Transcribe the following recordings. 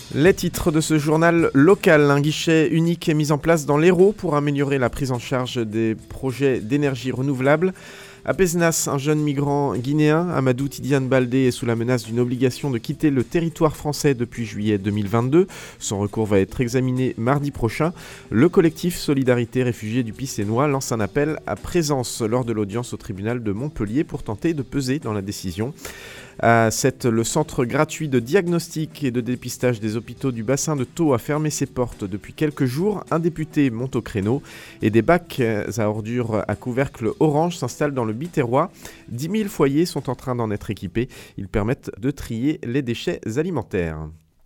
Les titres de ce journal local, un guichet unique est mis en place dans l'Hérault pour améliorer la prise en charge des projets d'énergie renouvelable. À Pézenas, un jeune migrant guinéen, Amadou Tidiane Baldé, est sous la menace d'une obligation de quitter le territoire français depuis juillet 2022. Son recours va être examiné mardi prochain. Le collectif Solidarité Réfugiés du Picénois lance un appel à présence lors de l'audience au tribunal de Montpellier pour tenter de peser dans la décision. À 7, le centre gratuit de diagnostic et de dépistage des hôpitaux du bassin de Thau a fermé ses portes depuis quelques jours. Un député monte au créneau et des bacs à ordures à couvercle orange s'installent dans le Biterrois. 10 000 foyers sont en train d'en être équipés. Ils permettent de trier les déchets alimentaires.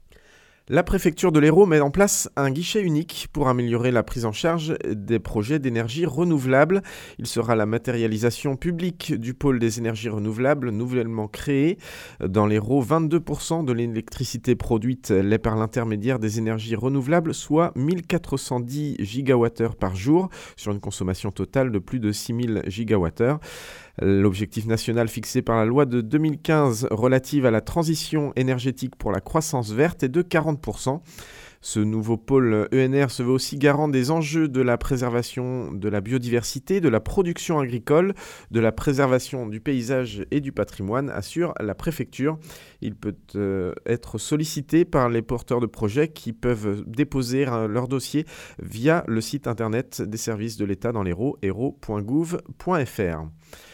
La préfecture de l'Hérault met en place un guichet unique pour améliorer la prise en charge des projets d'énergie renouvelable. Il sera la matérialisation publique du pôle des énergies renouvelables nouvellement créé. Dans l'Hérault, 22% de l'électricité produite l'est par l'intermédiaire des énergies renouvelables, soit 1410 gigawattheures par jour, sur une consommation totale de plus de 6000 gigawattheures. L'objectif national fixé par la loi de 2015 relative à la transition énergétique pour la croissance verte est de 40%. Ce nouveau pôle ENR se veut aussi garant des enjeux de la préservation de la biodiversité, de la production agricole, de la préservation du paysage et du patrimoine, assure la préfecture. Il peut être sollicité par les porteurs de projets qui peuvent déposer leur dossier via le site internet des services de l'État dans l'Hérault, hérault.gouv.fr.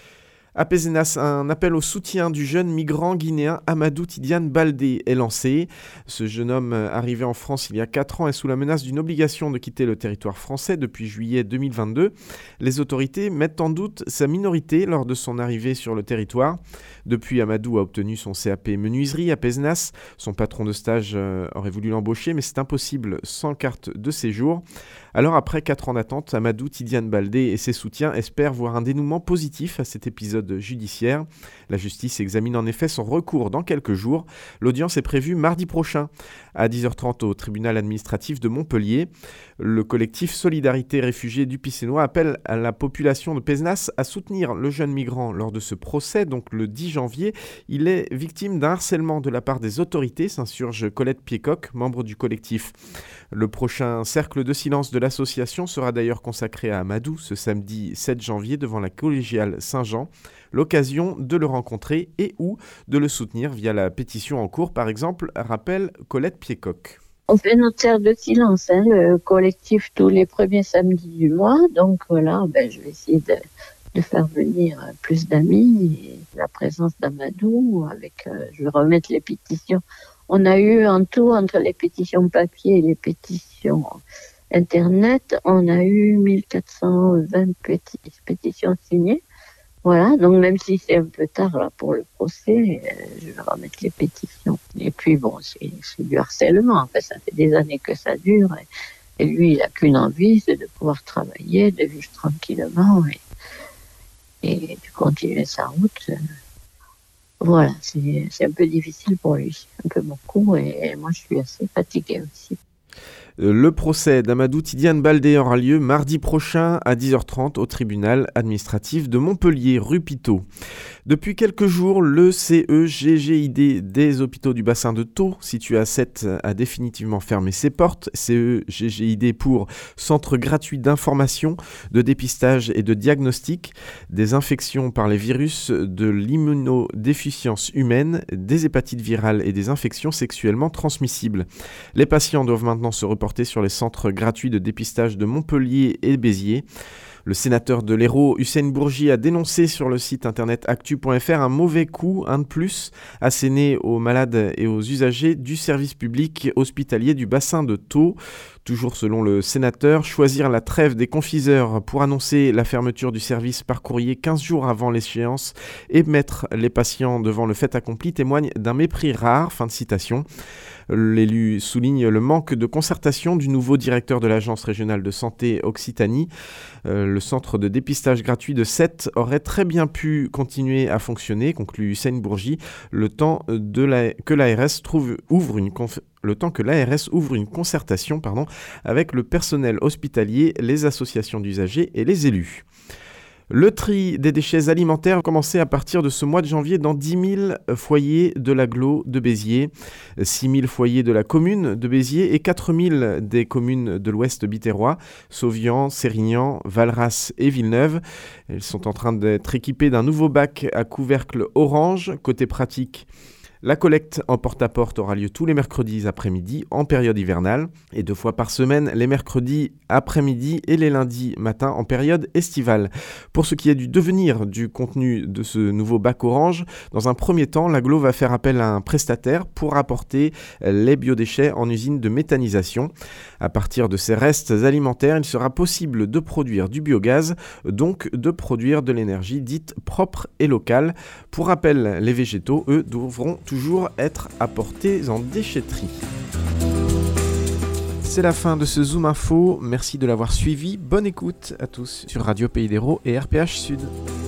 À Pézenas, un appel au soutien du jeune migrant guinéen Amadou Tidiane Baldé est lancé. Ce jeune homme arrivé en France il y a 4 ans est sous la menace d'une obligation de quitter le territoire français depuis juillet 2022. Les autorités mettent en doute sa minorité lors de son arrivée sur le territoire. Depuis, Amadou a obtenu son CAP menuiserie à Pézenas. Son patron de stage aurait voulu l'embaucher, mais c'est impossible sans carte de séjour. Alors après 4 ans d'attente, Amadou Tidiane Baldé et ses soutiens espèrent voir un dénouement positif à cet épisode judiciaire. La justice examine en effet son recours dans quelques jours. L'audience est prévue mardi prochain à 10h30 au tribunal administratif de Montpellier. Le collectif Solidarité Réfugiés du Picénois appelle à la population de Pézenas à soutenir le jeune migrant lors de ce procès, donc le 10 janvier. Il est victime d'un harcèlement de la part des autorités, s'insurge Colette Piécoc, membre du collectif. Le prochain cercle de silence de l'association sera d'ailleurs consacré à Amadou ce samedi 7 janvier devant la collégiale Saint-Jean. L'occasion de le rencontrer et ou de le soutenir via la pétition en cours, par exemple, rappelle Colette Piécoc. On fait notre cercle de silence, le collectif tous les premiers samedis du mois. Donc voilà, je vais essayer de faire venir plus d'amis et la présence d'Amadou. Je vais remettre les pétitions. On a eu en tout, entre les pétitions papier et les pétitions Internet, on a eu 1420 pétitions signées. Voilà, donc même si c'est un peu tard là pour le procès, je vais remettre les pétitions. Et puis bon, c'est du harcèlement. En fait, ça fait des années que ça dure. Et lui, il n'a qu'une envie, c'est de pouvoir travailler, de vivre tranquillement et de continuer sa route. Voilà, c'est un peu difficile pour lui, un peu beaucoup. Et moi, je suis assez fatiguée aussi. Le procès d'Amadou Tidiane Baldé aura lieu mardi prochain à 10h30 au tribunal administratif de Montpellier, rue Pitot. Depuis quelques jours, le CEGGID des hôpitaux du bassin de Thau, situé à 7, a définitivement fermé ses portes. CEGGID pour Centre gratuit d'information, de dépistage et de diagnostic des infections par les virus, de l'immunodéficience humaine, des hépatites virales et des infections sexuellement transmissibles. Les patients doivent maintenant se reporter sur les centres gratuits de dépistage de Montpellier et Béziers. Le sénateur de l'Hérault, Hussein Bourgi, a dénoncé sur le site internet actu.fr un mauvais coup, un de plus, asséné aux malades et aux usagers du service public hospitalier du bassin de Thau. Toujours selon le sénateur, choisir la trêve des confiseurs pour annoncer la fermeture du service par courrier 15 jours avant l'échéance et mettre les patients devant le fait accompli témoigne d'un mépris rare. Fin de citation. L'élu souligne le manque de concertation du nouveau directeur de l'Agence régionale de santé Occitanie. Le centre de dépistage gratuit de Sète aurait très bien pu continuer à fonctionner, conclut Hussein Bourgi, le temps que l'ARS ouvre une concertation avec le personnel hospitalier, les associations d'usagers et les élus. Le tri des déchets alimentaires a commencé à partir de ce mois de janvier dans 10 000 foyers de l'agglo de Béziers, 6 000 foyers de la commune de Béziers et 4 000 des communes de l'ouest biterrois, Sauvian, Sérignan, Valras et Villeneuve. Elles sont en train d'être équipées d'un nouveau bac à couvercle orange. Côté pratique, la collecte en porte-à-porte aura lieu tous les mercredis après-midi en période hivernale et 2 fois par semaine les mercredis après-midi et les lundis matin en période estivale. Pour ce qui est du devenir du contenu de ce nouveau bac orange, dans un premier temps, l'agglo va faire appel à un prestataire pour apporter les biodéchets en usine de méthanisation. À partir de ces restes alimentaires, il sera possible de produire du biogaz, donc de produire de l'énergie dite propre et locale. Pour rappel, les végétaux, eux, devront toujours être apportés en déchetterie. C'est la fin de ce Zoom Info. Merci de l'avoir suivi. Bonne écoute à tous sur Radio Pays d'Hérault et RPH Sud.